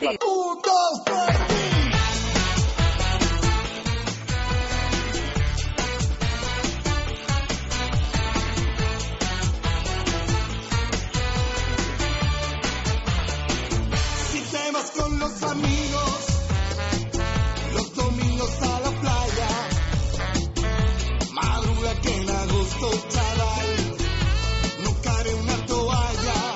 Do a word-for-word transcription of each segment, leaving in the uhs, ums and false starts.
Un, dos, tres. Con los amigos, los domingos a la playa, madruga que en agosto, chaval, no cabe una toalla,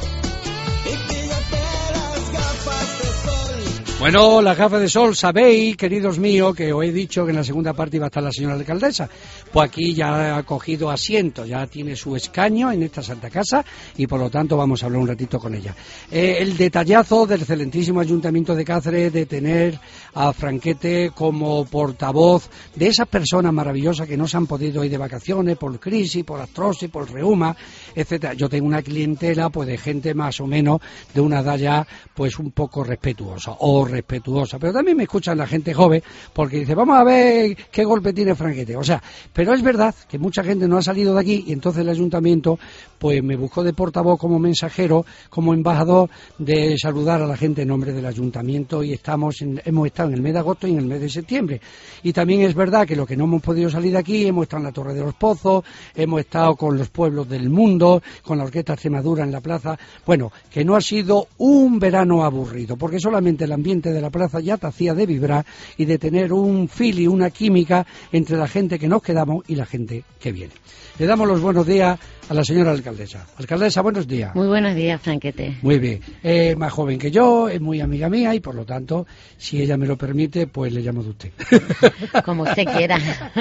y píllate las gafas de sol. Bueno, las gafas de sol, sabéis, queridos míos, que os he dicho que en la segunda parte iba a estar la señora alcaldesa. Pues aquí ya ha cogido asiento, ya tiene su escaño en esta Santa Casa y por lo tanto vamos a hablar un ratito con ella. Eh, el detallazo del excelentísimo Ayuntamiento de Cáceres de tener a Franquete como portavoz de esas personas maravillosas que no se han podido ir de vacaciones por crisis, por artrosis, por reuma, etcétera. Yo tengo una clientela pues de gente más o menos de una edad ya pues un poco respetuosa o respetuosa, pero también me escuchan la gente joven porque dice, vamos a ver qué golpe tiene Franquete, o sea, pero es verdad que mucha gente no ha salido de aquí y entonces el ayuntamiento pues me buscó de portavoz como mensajero, como embajador de saludar a la gente en nombre del ayuntamiento y estamos en, hemos estado en el mes de agosto y en el mes de septiembre. Y también es verdad que lo que no hemos podido salir de aquí, hemos estado en la Torre de los Pozos, hemos estado con los pueblos del mundo, con la Orquesta Extremadura en la plaza, bueno, que no ha sido un verano aburrido, porque solamente el ambiente de la plaza ya te hacía de vibrar y de tener un feeling, una química entre la gente que nos quedamos y la gente que viene. Le damos los buenos días a la señora alcaldesa. Alcaldesa, buenos días. Muy buenos días, Franquete. Muy bien. Es más joven que yo, es muy amiga mía y por lo tanto, si ella me lo permite, pues le llamo de usted. Como usted quiera,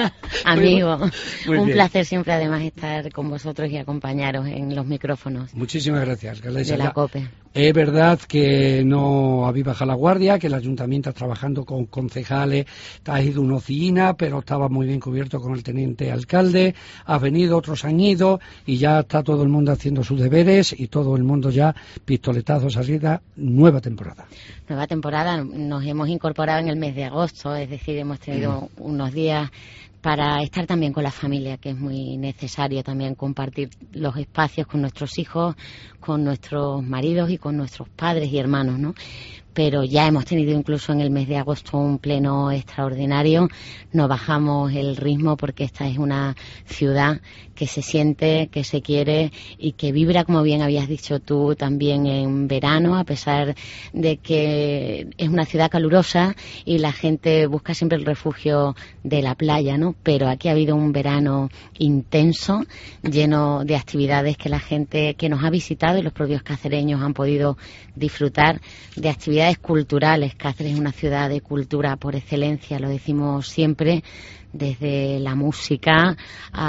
amigo. Muy, muy Un bien. placer siempre además estar con vosotros y acompañaros en los micrófonos. Muchísimas gracias, alcaldesa. De la COPE. Es verdad que no habéis bajado la guardia, que el ayuntamiento está trabajando con concejales, te has ido una oficina, pero estaba muy bien cubierto con el teniente alcalde, has venido, otros han ido y ya está todo el mundo haciendo sus deberes y todo el mundo ya pistoletazos arriba, nueva temporada. Nueva temporada, nos hemos incorporado en el mes de agosto, es decir, hemos tenido mm. unos días para estar también con la familia, que es muy necesario también compartir los espacios con nuestros hijos, con nuestros maridos y con nuestros padres y hermanos, ¿no? Pero ya hemos tenido incluso en el mes de agosto un pleno extraordinario, no bajamos el ritmo porque esta es una ciudad que se siente, que se quiere y que vibra, como bien habías dicho tú, también en verano, a pesar de que es una ciudad calurosa y la gente busca siempre el refugio de la playa, ¿no? Pero aquí ha habido un verano intenso, lleno de actividades que la gente que nos ha visitado y los propios cacereños han podido disfrutar de actividades culturales. Cáceres es una ciudad de cultura por excelencia, lo decimos siempre, desde la música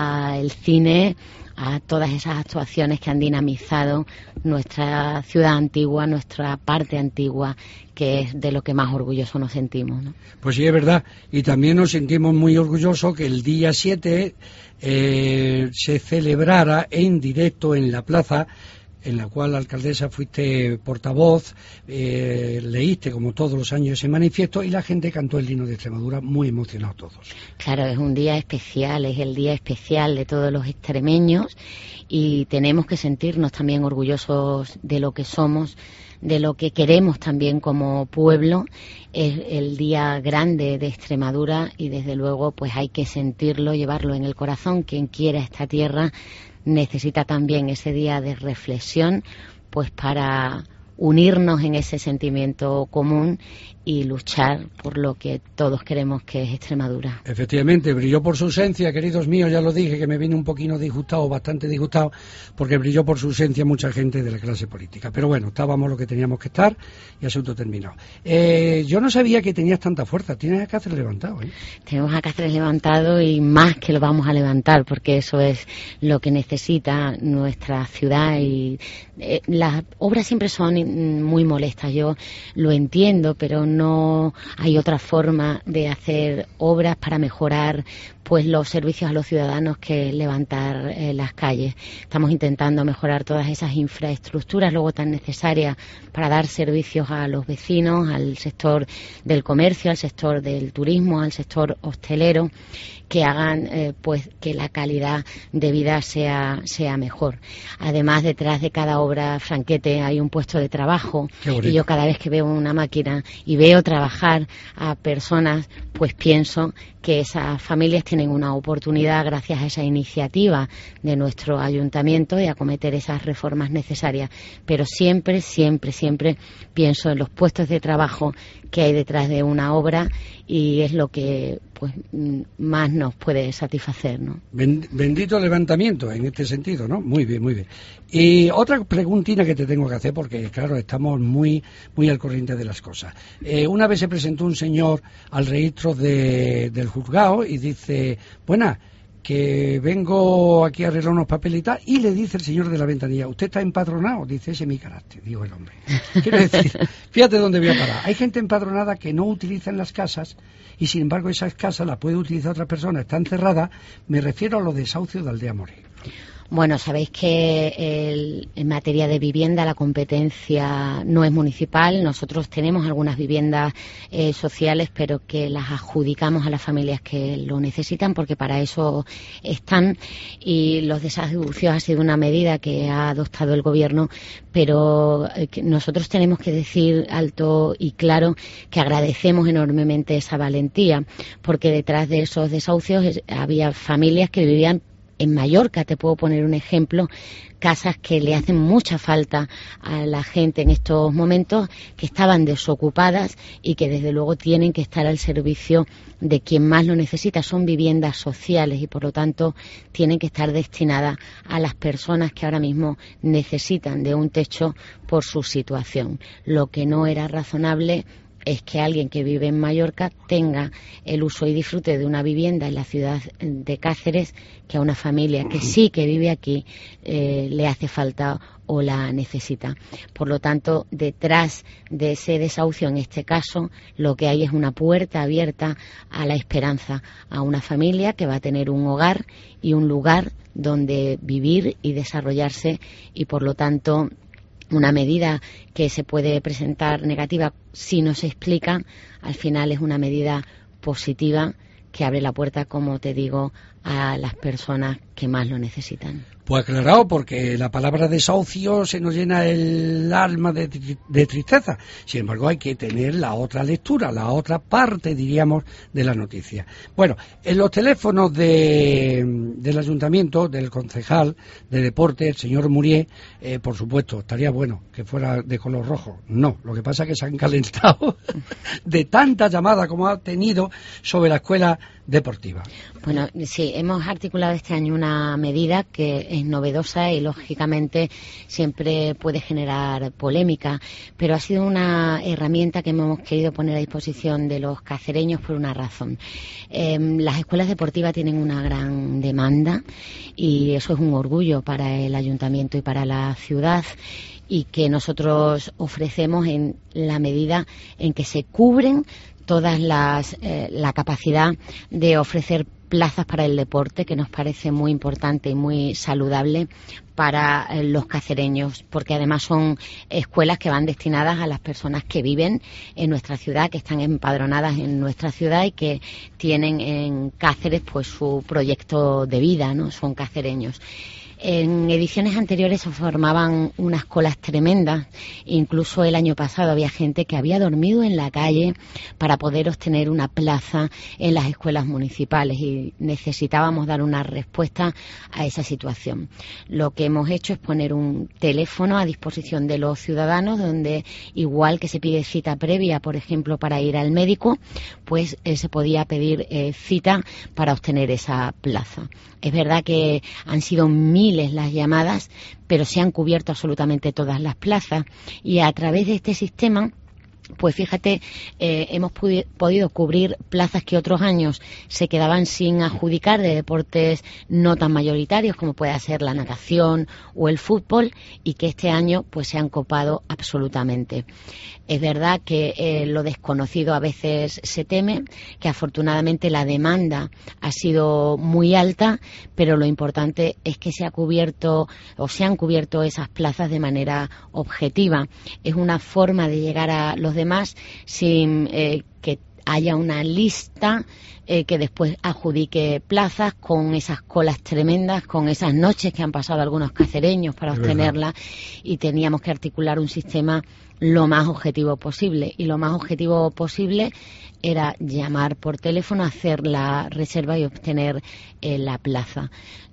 al cine, a todas esas actuaciones que han dinamizado nuestra ciudad antigua, nuestra parte antigua, que es de lo que más orgullosos nos sentimos, ¿no? Pues sí, es verdad, y también nos sentimos muy orgullosos que el día siete eh, se celebrara en directo en la plaza, en la cual la alcaldesa fuiste portavoz, eh, leíste como todos los años ese manifiesto y la gente cantó el himno de Extremadura muy emocionados todos. Claro, es un día especial, es el día especial de todos los extremeños y tenemos que sentirnos también orgullosos de lo que somos, de lo que queremos también como pueblo. Es el día grande de Extremadura y desde luego pues hay que sentirlo, llevarlo en el corazón. Quien quiera esta tierra necesita también ese día de reflexión pues para unirnos en ese sentimiento común y luchar por lo que todos queremos, que es Extremadura. Efectivamente, brilló por su ausencia, queridos míos, ya lo dije, que me vine un poquito disgustado, bastante disgustado, porque brilló por su ausencia mucha gente de la clase política. Pero bueno, estábamos lo que teníamos que estar y asunto terminado. Eh, yo no sabía que tenías tanta fuerza, tienes a Cáceres levantado, ¿eh? Tenemos a Cáceres levantado y más que lo vamos a levantar, porque eso es lo que necesita nuestra ciudad y eh, las obras siempre son muy molestas, yo lo entiendo, pero no hay otra forma de hacer obras para mejorar pues los servicios a los ciudadanos que levantar eh, las calles. Estamos intentando mejorar todas esas infraestructuras luego tan necesarias para dar servicios a los vecinos, al sector del comercio, al sector del turismo, al sector hostelero, que hagan eh, pues que la calidad de vida sea sea mejor. Además, detrás de cada obra, Franquete, hay un puesto de trabajo trabajo, y yo cada vez que veo una máquina y veo trabajar a personas, pues pienso que esas familias tienen una oportunidad, gracias a esa iniciativa de nuestro ayuntamiento, de acometer esas reformas necesarias. Pero siempre, siempre, siempre pienso en los puestos de trabajo que hay detrás de una obra, y es lo que pues más nos puede satisfacer, ¿no? Bendito levantamiento en este sentido, ¿no? Muy bien, muy bien. Y otra preguntina que te tengo que hacer, porque claro, estamos muy muy al corriente de las cosas. Eh, una vez se presentó un señor al registro de, del juzgado y dice, buena, que vengo aquí a arreglar unos papeles y tal, y le dice el señor de la ventanilla, ¿usted está empadronado? Dice, ese es mi carácter, digo el hombre. Quiero decir, fíjate dónde voy a parar. Hay gente empadronada que no utiliza en las casas, y sin embargo esas casas las puede utilizar otra persona, están cerradas. Me refiero a los desahucios de Aldea More. Bueno, sabéis que el, en materia de vivienda la competencia no es municipal. Nosotros tenemos algunas viviendas eh, sociales, pero que las adjudicamos a las familias que lo necesitan, porque para eso están. Y los desahucios ha sido una medida que ha adoptado el Gobierno, pero eh, que nosotros tenemos que decir alto y claro que agradecemos enormemente esa valentía, porque detrás de esos desahucios es, había familias que vivían en Mallorca. Te puedo poner un ejemplo, casas que le hacen mucha falta a la gente en estos momentos, que estaban desocupadas y que desde luego tienen que estar al servicio de quien más lo necesita. Son viviendas sociales y por lo tanto tienen que estar destinadas a las personas que ahora mismo necesitan de un techo por su situación. Lo que no era razonable es que alguien que vive en Mallorca tenga el uso y disfrute de una vivienda en la ciudad de Cáceres, que a una familia que sí que vive aquí eh, le hace falta o la necesita. Por lo tanto, detrás de ese desahucio, en este caso, lo que hay es una puerta abierta a la esperanza, a una familia que va a tener un hogar y un lugar donde vivir y desarrollarse, y por lo tanto una medida que se puede presentar negativa si no se explica, al final es una medida positiva que abre la puerta, como te digo, a las personas que más lo necesitan. Pues aclarado, porque la palabra desahucio se nos llena el alma de, de tristeza. Sin embargo, hay que tener la otra lectura, la otra parte, diríamos, de la noticia. Bueno, en los teléfonos de, del ayuntamiento, del concejal de deporte, el señor Murié, eh, por supuesto, estaría bueno que fuera de color rojo. No, lo que pasa es que se han calentado de tanta llamada como ha tenido sobre la escuela deportiva. Bueno, sí, hemos articulado este año una medida que es novedosa y lógicamente siempre puede generar polémica, pero ha sido una herramienta que hemos querido poner a disposición de los cacereños por una razón. Eh, las escuelas deportivas tienen una gran demanda y eso es un orgullo para el ayuntamiento y para la ciudad, y que nosotros ofrecemos en la medida en que se cubren todas las eh, la capacidad de ofrecer plazas para el deporte, que nos parece muy importante y muy saludable para eh, los cacereños, porque además son escuelas que van destinadas a las personas que viven en nuestra ciudad, que están empadronadas en nuestra ciudad y que tienen en Cáceres pues su proyecto de vida, ¿no? Son cacereños. En ediciones anteriores se formaban unas colas tremendas, incluso el año pasado había gente que había dormido en la calle para poder obtener una plaza en las escuelas municipales, y necesitábamos dar una respuesta a esa situación. Lo que hemos hecho es poner un teléfono a disposición de los ciudadanos, donde igual que se pide cita previa, por ejemplo, para ir al médico, pues eh, se podía pedir eh, cita para obtener esa plaza. Es verdad que han sido miles las llamadas, pero se han cubierto absolutamente todas las plazas, y a través de este sistema, pues fíjate, eh, hemos pudi- podido cubrir plazas que otros años se quedaban sin adjudicar, de deportes no tan mayoritarios como puede ser la natación o el fútbol, y que este año pues se han copado absolutamente. Es verdad que eh, lo desconocido a veces se teme, que afortunadamente la demanda ha sido muy alta, pero lo importante es que se ha cubierto o se han cubierto esas plazas de manera objetiva. Es una forma de llegar a los demás sin eh, que haya una lista eh, que después adjudique plazas con esas colas tremendas, con esas noches que han pasado algunos cacereños para Es obtenerla, y teníamos que articular un sistema lo más objetivo posible, y lo más objetivo posible era llamar por teléfono, hacer la reserva y obtener eh, la plaza.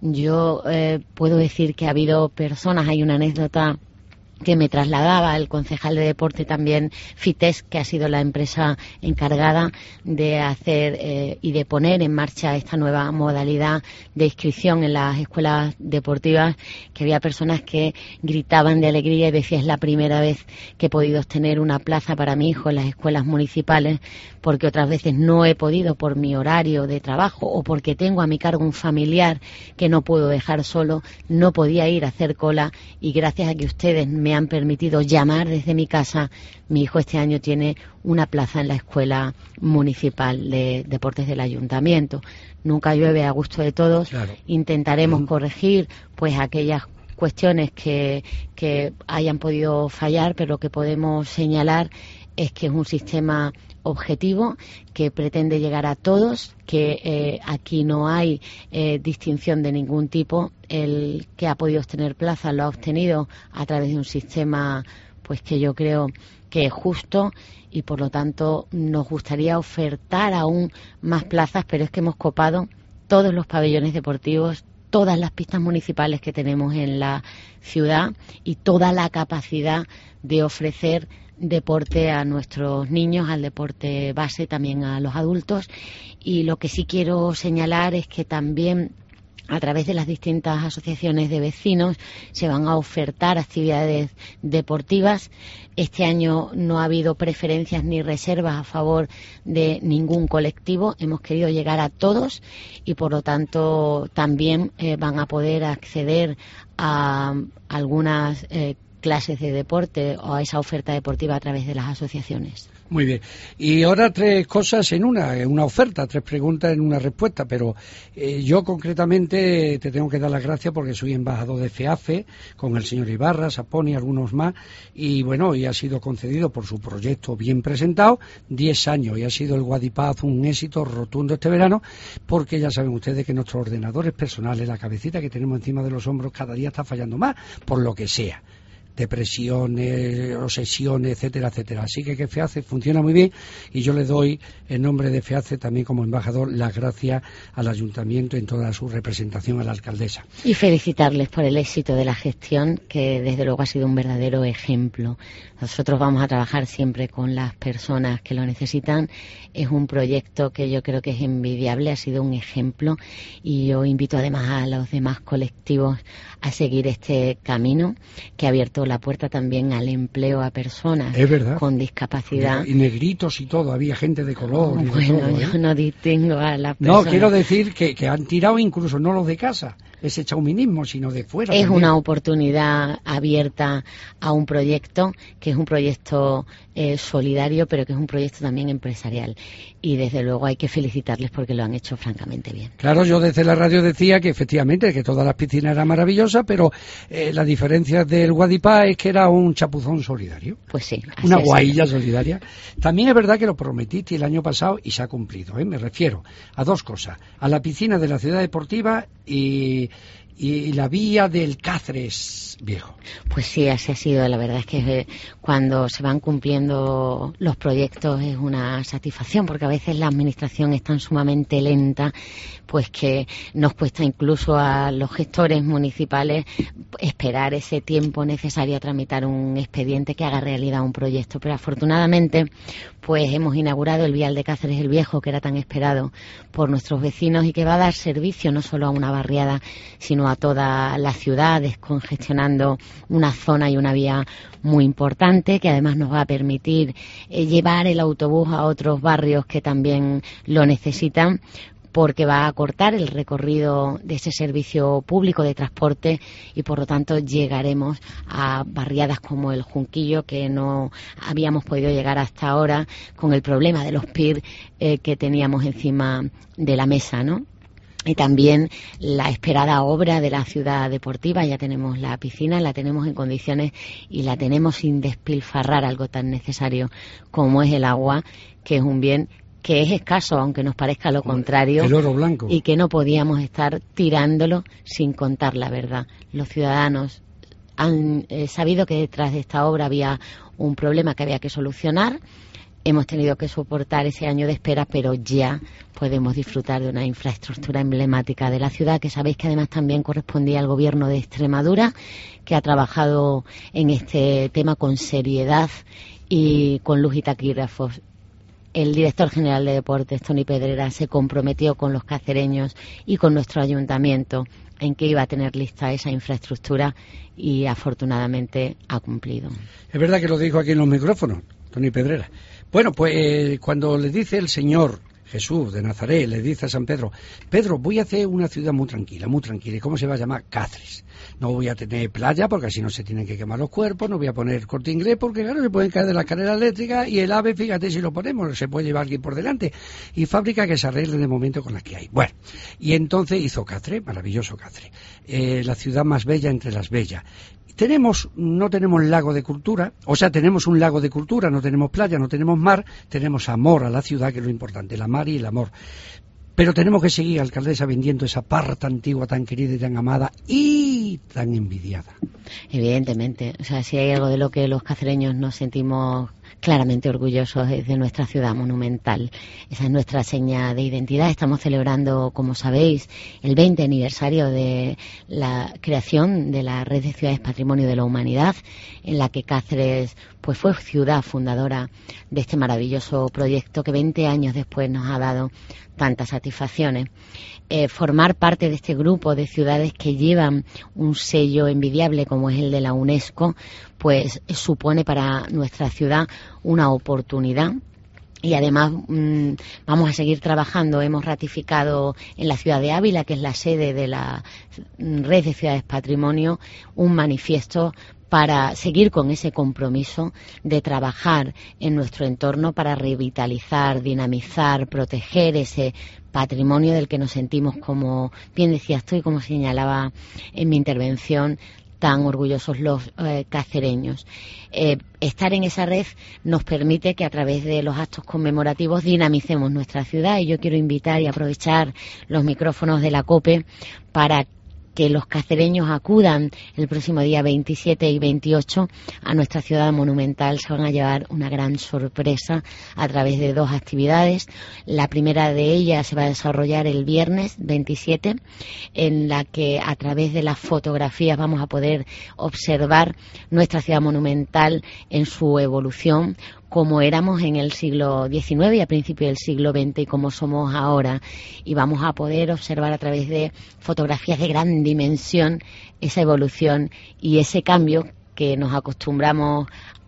Yo eh, puedo decir que ha habido personas, hay una anécdota que me trasladaba el concejal de deporte también, FITES, que ha sido la empresa encargada de hacer eh, y de poner en marcha esta nueva modalidad de inscripción en las escuelas deportivas, que había personas que gritaban de alegría y decían: es la primera vez que he podido obtener una plaza para mi hijo en las escuelas municipales, porque otras veces no he podido por mi horario de trabajo o porque tengo a mi cargo un familiar que no puedo dejar solo, no podía ir a hacer cola, y gracias a que ustedes me han permitido llamar desde mi casa, mi hijo este año tiene una plaza en la Escuela Municipal de Deportes del Ayuntamiento. Nunca llueve a gusto de todos. Claro. Intentaremos uh-huh. corregir pues aquellas cuestiones que, que hayan podido fallar, pero lo que podemos señalar es que es un sistema objetivo que pretende llegar a todos, que eh, aquí no hay eh, distinción de ningún tipo. El que ha podido obtener plaza lo ha obtenido a través de un sistema pues que yo creo que es justo, y por lo tanto nos gustaría ofertar aún más plazas, pero es que hemos copado todos los pabellones deportivos, todas las pistas municipales que tenemos en la ciudad y toda la capacidad de ofrecer deporte a nuestros niños, al deporte base, también a los adultos. Y lo que sí quiero señalar es que también a través de las distintas asociaciones de vecinos se van a ofertar actividades deportivas. Este año no ha habido preferencias ni reservas a favor de ningún colectivo. Hemos querido llegar a todos y por lo tanto también eh, van a poder acceder a algunas eh, clases de deporte o a esa oferta deportiva a través de las asociaciones. Muy bien. Y ahora tres cosas en una, una oferta, tres preguntas en una respuesta, pero eh, yo concretamente te tengo que dar las gracias porque soy embajador de FEAFE con el señor Ibarra, Saponi y algunos más, y bueno, y ha sido concedido por su proyecto bien presentado, diez años, y ha sido el Guadipaz un éxito rotundo este verano, porque ya saben ustedes que nuestros ordenadores personales, la cabecita que tenemos encima de los hombros, cada día está fallando más, por lo que sea. Depresiones, obsesiones, etcétera, etcétera. Así que que FEACE funciona muy bien, y yo le doy en nombre de FEACE también como embajador las gracias al ayuntamiento en toda su representación, a la alcaldesa. Y felicitarles por el éxito de la gestión, que desde luego ha sido un verdadero ejemplo. Nosotros vamos a trabajar siempre con las personas que lo necesitan. Es un proyecto que yo creo que es envidiable, ha sido un ejemplo, y yo invito además a los demás colectivos a seguir este camino que ha abierto la puerta también al empleo a personas con discapacidad. Y negritos y todo, había gente de color. Oh, y bueno, de todo, ¿eh? yo no distingo a las personas. No, quiero decir que, que han tirado incluso no los de casa, ese chauminismo, sino de fuera. Es también una oportunidad abierta a un proyecto, que es un proyecto eh, solidario, pero que es un proyecto también empresarial. Y desde luego hay que felicitarles porque lo han hecho francamente bien. Claro, yo desde la radio decía que efectivamente que todas las piscinas eran maravillosas, pero eh, la diferencia del Guadipá es que era un chapuzón solidario. Pues sí. Así una es. guailla solidaria. También es verdad que lo prometiste el año pasado y se ha cumplido, ¿eh? Me refiero a dos cosas: a la piscina de la ciudad deportiva y, y la vía del Cáceres Viejo. Pues sí, así ha sido. La verdad es que eh, cuando se van cumpliendo los proyectos es una satisfacción, porque a veces la administración es tan sumamente lenta, pues que nos cuesta incluso a los gestores municipales esperar ese tiempo necesario a tramitar un expediente que haga realidad un proyecto. Pero afortunadamente pues hemos inaugurado el vial de Cáceres el Viejo, que era tan esperado por nuestros vecinos y que va a dar servicio no solo a una barriada, sino a toda la ciudad, descongestionando una zona y una vía muy importante, que además nos va a permitir eh, llevar el autobús a otros barrios que también lo necesitan, porque va a acortar el recorrido de ese servicio público de transporte y por lo tanto llegaremos a barriadas como el Junquillo, que no habíamos podido llegar hasta ahora con el problema de los P I R eh, que teníamos encima de la mesa, ¿no? Y también la esperada obra de la ciudad deportiva. Ya tenemos la piscina, la tenemos en condiciones y la tenemos sin despilfarrar algo tan necesario como es el agua, que es un bien que es escaso, aunque nos parezca lo contrario, el oro blanco, y que no podíamos estar tirándolo sin contar la verdad. Los ciudadanos han eh, sabido que detrás de esta obra había un problema que había que solucionar. Hemos tenido que soportar ese año de espera, pero ya podemos disfrutar de una infraestructura emblemática de la ciudad, que sabéis que además también correspondía al Gobierno de Extremadura, que ha trabajado en este tema con seriedad y con luz y taquígrafos. El director general de Deportes, Tony Pedrera, se comprometió con los cacereños y con nuestro ayuntamiento en que iba a tener lista esa infraestructura y afortunadamente ha cumplido. Es verdad que lo dijo aquí en los micrófonos, Tony Pedrera. Bueno, pues eh, cuando le dice el Señor Jesús de Nazaret, le dice a San Pedro, Pedro, voy a hacer una ciudad muy tranquila, muy tranquila. ¿Y cómo se va a llamar? Cáceres. No voy a tener playa porque así no se tienen que quemar los cuerpos, no voy a poner Corte Inglés porque claro, se pueden caer de la escalera eléctrica y el AVE, fíjate si lo ponemos, se puede llevar alguien por delante. Y fábrica que se arregle de momento con las que hay. Bueno, y entonces hizo Cáceres, maravilloso Cáceres, eh, la ciudad más bella entre las bellas. Tenemos, no tenemos lago de cultura, o sea, tenemos un lago de cultura, no tenemos playa, no tenemos mar, tenemos amor a la ciudad, que es lo importante, la mar y el amor. Pero tenemos que seguir, alcaldesa, vendiendo esa parta antigua tan querida y tan amada y tan envidiada. Evidentemente, o sea, si hay algo de lo que los cacereños nos sentimos claramente orgullosos es de nuestra ciudad monumental. Esa es nuestra seña de identidad. Estamos celebrando, como sabéis, el veinte aniversario de la creación de la Red de Ciudades Patrimonio de la Humanidad, en la que Cáceres pues fue ciudad fundadora de este maravilloso proyecto que veinte años después nos ha dado tantas satisfacciones. Eh, formar parte de este grupo de ciudades que llevan un sello envidiable como es el de la UNESCO, pues supone para nuestra ciudad una oportunidad. Y además mmm, vamos a seguir trabajando. Hemos ratificado en la ciudad de Ávila, que es la sede de la Red de Ciudades Patrimonio, un manifiesto para seguir con ese compromiso de trabajar en nuestro entorno para revitalizar, dinamizar, proteger ese patrimonio del que nos sentimos, como bien decías tú y como señalaba en mi intervención, tan orgullosos los eh, cacereños. Eh, estar en esa red nos permite que a través de los actos conmemorativos dinamicemos nuestra ciudad, y yo quiero invitar y aprovechar los micrófonos de la COPE para que los cacereños acudan el próximo día veintisiete y veintiocho a nuestra ciudad monumental. Se van a llevar una gran sorpresa a través de dos actividades. La primera de ellas se va a desarrollar el viernes veintisiete, en la que a través de las fotografías vamos a poder observar nuestra ciudad monumental en su evolución, como éramos en el siglo diecinueve y a principios del siglo veinte y como somos ahora, y vamos a poder observar a través de fotografías de gran dimensión esa evolución y ese cambio que nos acostumbramos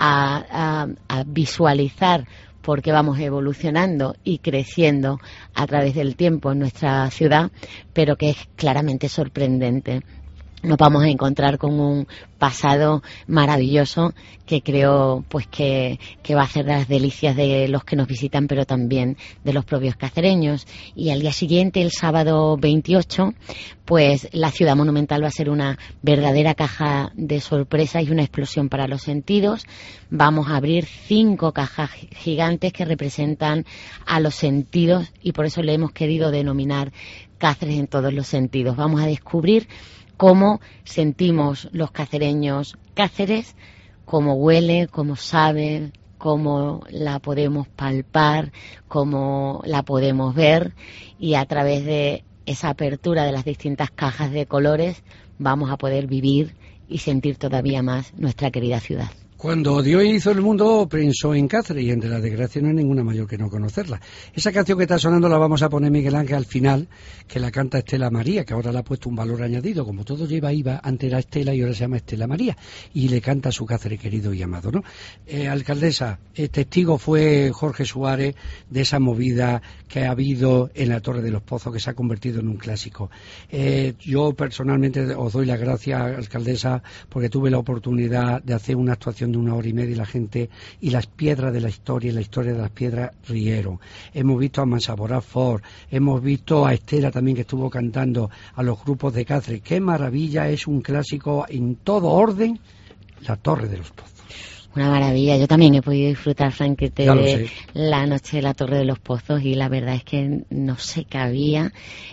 a, a, a visualizar, porque vamos evolucionando y creciendo a través del tiempo en nuestra ciudad, pero que es claramente sorprendente. Nos vamos a encontrar con un pasado maravilloso que creo pues que, que va a hacer las delicias de los que nos visitan, pero también de los propios cacereños. Y al día siguiente, el sábado veintiocho, pues la ciudad monumental va a ser una verdadera caja de sorpresas y una explosión para los sentidos. Vamos a abrir cinco cajas gigantes que representan a los sentidos, y por eso le hemos querido denominar Cáceres en todos los sentidos. Vamos a descubrir cómo sentimos los cacereños Cáceres, cómo huele, cómo sabe, cómo la podemos palpar, cómo la podemos ver, y a través de esa apertura de las distintas cajas de colores vamos a poder vivir y sentir todavía más nuestra querida ciudad. Cuando Dios hizo el mundo pensó en Cáceres, y entre las desgracias no hay ninguna mayor que no conocerla. Esa canción que está sonando la vamos a poner Miguel Ángel al final, que la canta Estela María, que ahora le ha puesto un valor añadido. Como todo lleva I V A, antes era Estela y ahora se llama Estela María, y le canta a su Cáceres querido y amado, ¿no? Eh, alcaldesa, eh, testigo fue Jorge Suárez de esa movida que ha habido en la Torre de los Pozos, que se ha convertido en un clásico. Eh, yo personalmente os doy las gracias, alcaldesa, porque tuve la oportunidad de hacer una actuación de una hora y media y la gente y las piedras de la historia y la historia de las piedras rieron. Hemos visto a Mansaborá Ford, hemos visto a Estela también, que estuvo cantando a los grupos de Cáceres. ¡Qué maravilla! Es un clásico en todo orden, la Torre de los Pozos. Una maravilla. Yo también he podido disfrutar, Franquete, de sé. la noche de la Torre de los Pozos, y la verdad es que no se cabía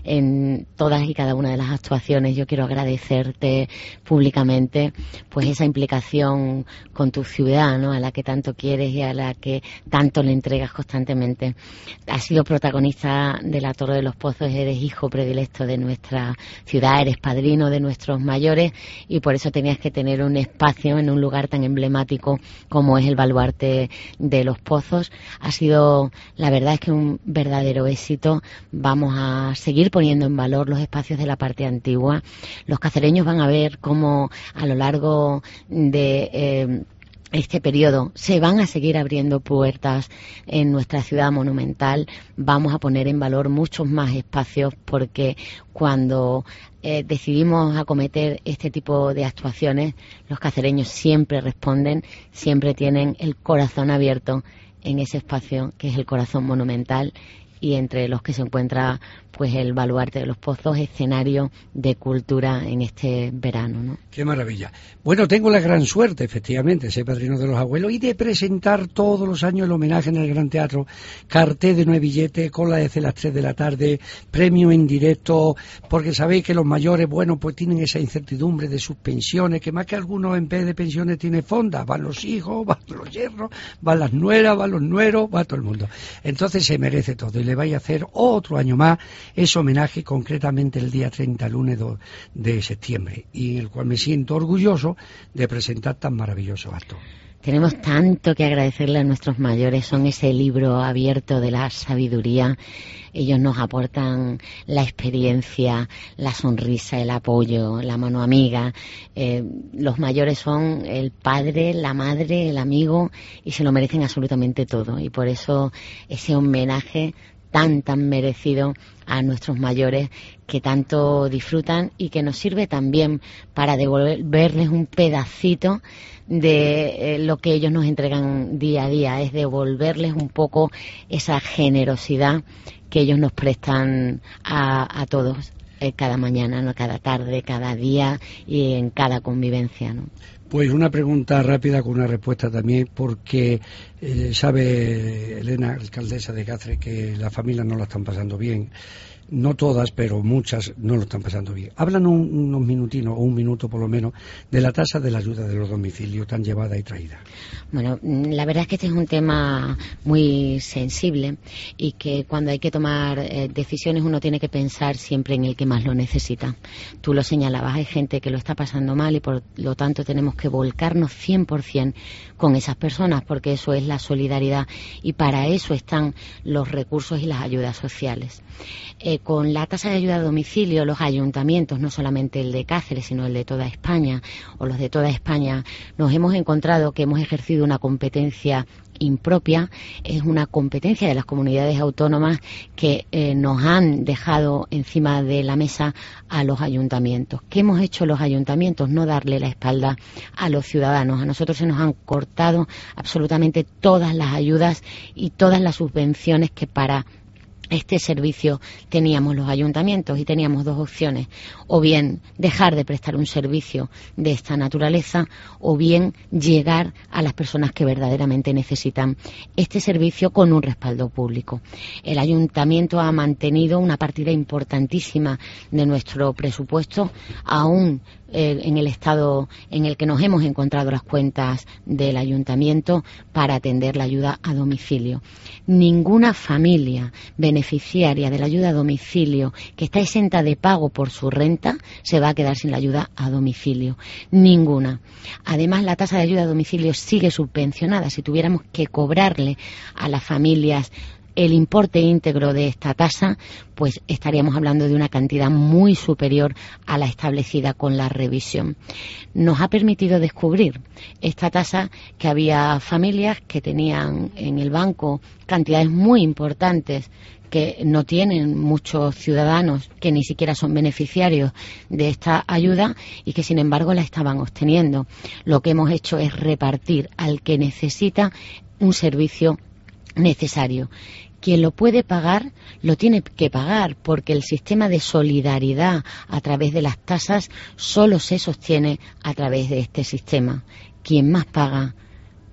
en todas y cada una de las actuaciones. Yo quiero agradecerte públicamente pues esa implicación con tu ciudad, ¿no?, a la que tanto quieres y a la que tanto le entregas constantemente. Has sido protagonista de la Torre de los Pozos, eres hijo predilecto de nuestra ciudad, eres padrino de nuestros mayores, y por eso tenías que tener un espacio en un lugar tan emblemático como es el Baluarte de los Pozos. Ha sido, la verdad es que un verdadero éxito. Vamos a seguir poniendo en valor los espacios de la parte antigua. Los cacereños van a ver cómo a lo largo de eh, este periodo se van a seguir abriendo puertas en nuestra ciudad monumental. Vamos a poner en valor muchos más espacios, porque cuando eh, decidimos acometer este tipo de actuaciones, los cacereños siempre responden, siempre tienen el corazón abierto en ese espacio que es el corazón monumental, y entre los que se encuentra pues el Baluarte de los Pozos, escenario de cultura en este verano, ¿no? Qué maravilla. Bueno, tengo la gran suerte, efectivamente, ser padrino de los abuelos y de presentar todos los años el homenaje en el Gran Teatro, cartel de nueve billetes, cola desde las tres de la tarde, premio en directo, porque sabéis que los mayores, bueno, pues tienen esa incertidumbre de sus pensiones, que más que algunos en vez de pensiones tiene fondas, van los hijos, van los yernos, van las nueras, van los nueros, va todo el mundo. Entonces se merece todo, y le vais a hacer otro año más ese homenaje, concretamente el día treinta, lunes de septiembre, y en el cual me siento orgulloso de presentar tan maravilloso acto. Tenemos tanto que agradecerle a nuestros mayores, son ese libro abierto de la sabiduría. Ellos nos aportan la experiencia, la sonrisa, el apoyo, la mano amiga. Eh, los mayores son el padre, la madre, el amigo, y se lo merecen absolutamente todo. Y por eso ese homenaje tan, tan merecido a nuestros mayores, que tanto disfrutan y que nos sirve también para devolverles un pedacito de eh, lo que ellos nos entregan día a día, es devolverles un poco esa generosidad que ellos nos prestan a, a todos, eh, cada mañana, ¿no?, cada tarde, cada día y en cada convivencia, ¿no? Pues una pregunta rápida con una respuesta también, porque eh, sabe Elena, alcaldesa de Cáceres, que las familias no la están pasando bien. No todas, pero muchas no lo están pasando bien. Hablan un, unos minutinos, o un minuto por lo menos, de la tasa de la ayuda de los domicilios tan llevada y traída. Bueno, la verdad es que este es un tema muy sensible, y que cuando hay que tomar eh, decisiones uno tiene que pensar siempre en el que más lo necesita. Tú lo señalabas, hay gente que lo está pasando mal, y por lo tanto tenemos que volcarnos cien por ciento con esas personas, porque eso es la solidaridad, y para eso están los recursos y las ayudas sociales. Eh, con la tasa de ayuda a domicilio, los ayuntamientos, no solamente el de Cáceres, sino el de toda España, o los de toda España, nos hemos encontrado que hemos ejercido una competencia impropia. Es una competencia de las comunidades autónomas que eh, nos han dejado encima de la mesa a los ayuntamientos. ¿Qué hemos hecho los ayuntamientos? No darle la espalda a los ciudadanos. A nosotros se nos han cortado absolutamente todas las ayudas y todas las subvenciones que para este servicio teníamos los ayuntamientos, y teníamos dos opciones: o bien dejar de prestar un servicio de esta naturaleza, o bien llegar a las personas que verdaderamente necesitan este servicio con un respaldo público. El ayuntamiento ha mantenido una partida importantísima de nuestro presupuesto, aún eh, en el estado en el que nos hemos encontrado las cuentas del ayuntamiento, para atender la ayuda a domicilio. Ninguna familia beneficiaria de la ayuda a domicilio que está exenta de pago por su renta se va a quedar sin la ayuda a domicilio. Ninguna. Además, la tasa de ayuda a domicilio sigue subvencionada. Si tuviéramos que cobrarle a las familias el importe íntegro de esta tasa, pues estaríamos hablando de una cantidad muy superior a la establecida con la revisión. Nos ha permitido descubrir esta tasa que había familias que tenían en el banco cantidades muy importantes que no tienen muchos ciudadanos, que ni siquiera son beneficiarios de esta ayuda, y que sin embargo la estaban obteniendo. Lo que hemos hecho es repartir al que necesita un servicio necesario. Quien lo puede pagar, lo tiene que pagar, porque el sistema de solidaridad a través de las tasas solo se sostiene a través de este sistema. Quien más paga,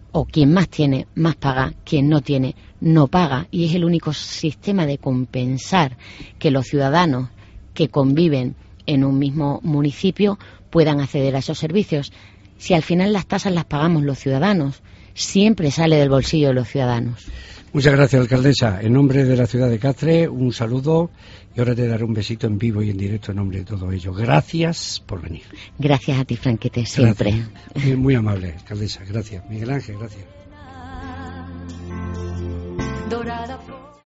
o quien más tiene, más paga, quien no tiene, no paga, y es el único sistema de compensar que los ciudadanos que conviven en un mismo municipio puedan acceder a esos servicios. Si al final las tasas las pagamos los ciudadanos, siempre sale del bolsillo de los ciudadanos. Muchas gracias, alcaldesa. En nombre de la ciudad de Cáceres, un saludo, y ahora te daré un besito en vivo y en directo en nombre de todos ellos. Gracias por venir. Gracias a ti, Franquete, siempre. Muy, muy amable, alcaldesa. Gracias. Miguel Ángel, gracias.